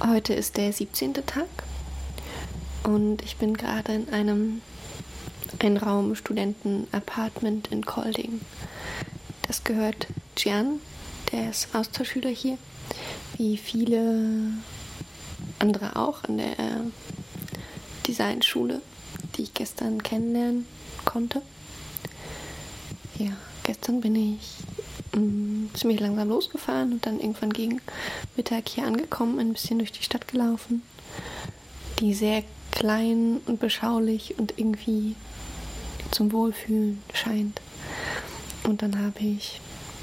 Heute ist der 17. Tag und ich bin gerade in einem Einraum-Studenten-Apartment in Kolding. Das gehört Gian, der ist Austauschschüler hier, wie viele andere auch an der Designschule, die ich gestern kennenlernen konnte. Ja, gestern bin ich ziemlich langsam losgefahren und dann irgendwann gegen Mittag hier angekommen, ein bisschen durch die Stadt gelaufen, die sehr klein und beschaulich und irgendwie zum Wohlfühlen scheint. Und dann habe ich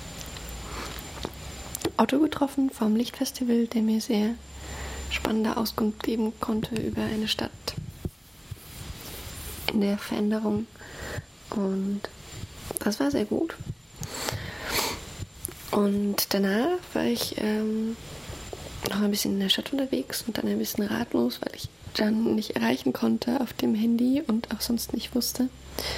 Otto getroffen vom Lichtfestival, der mir sehr spannende Auskunft geben konnte über eine Stadt in der Veränderung. Und das war sehr gut. Und danach war ich noch ein bisschen in der Stadt unterwegs und dann ein bisschen ratlos, weil ich Gian nicht erreichen konnte auf dem Handy und auch sonst nicht wusste,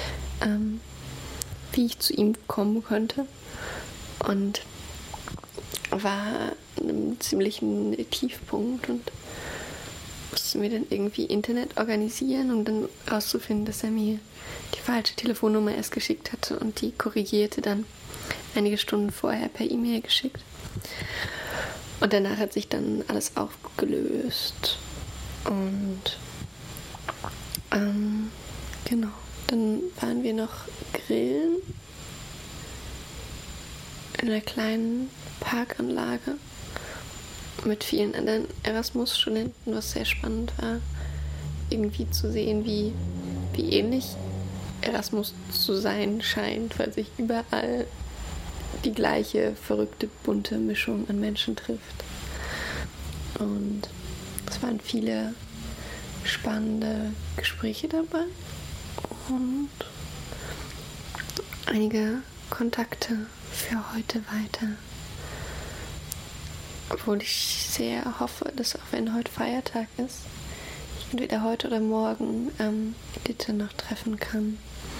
wie ich zu ihm kommen könnte. Und war an einem ziemlichen Tiefpunkt und musste mir dann irgendwie Internet organisieren, um dann rauszufinden, dass er mir die falsche Telefonnummer erst geschickt hatte und die korrigierte dann einige Stunden vorher per E-Mail geschickt. Und danach hat sich dann alles aufgelöst. Und genau, dann waren wir noch grillen in einer kleinen Parkanlage mit vielen anderen Erasmus-Studenten, was sehr spannend war, irgendwie zu sehen, wie ähnlich Erasmus zu sein scheint, weil sich überall die gleiche verrückte, bunte Mischung an Menschen trifft. Und es waren viele spannende Gespräche dabei und einige Kontakte für heute weiter. Obwohl ich sehr hoffe, dass auch wenn heute Feiertag ist, ich entweder heute oder morgen Edith noch treffen kann.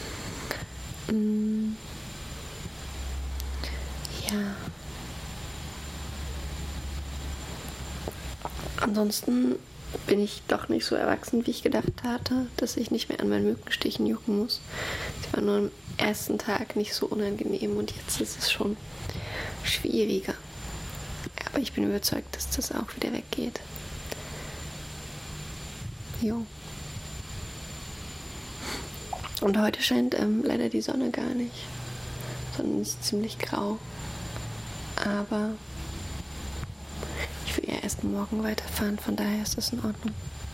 Ja. Ansonsten bin ich doch nicht so erwachsen, wie ich gedacht hatte, dass ich nicht mehr an meinen Mückenstichen jucken muss. Es war nur am ersten Tag nicht so unangenehm und jetzt ist es schon schwieriger. Aber ich bin überzeugt, dass das auch wieder weggeht. Jo. Und heute scheint leider die Sonne gar nicht, sondern es ist ziemlich grau. Aber ich will ja erst morgen weiterfahren, von daher ist das in Ordnung.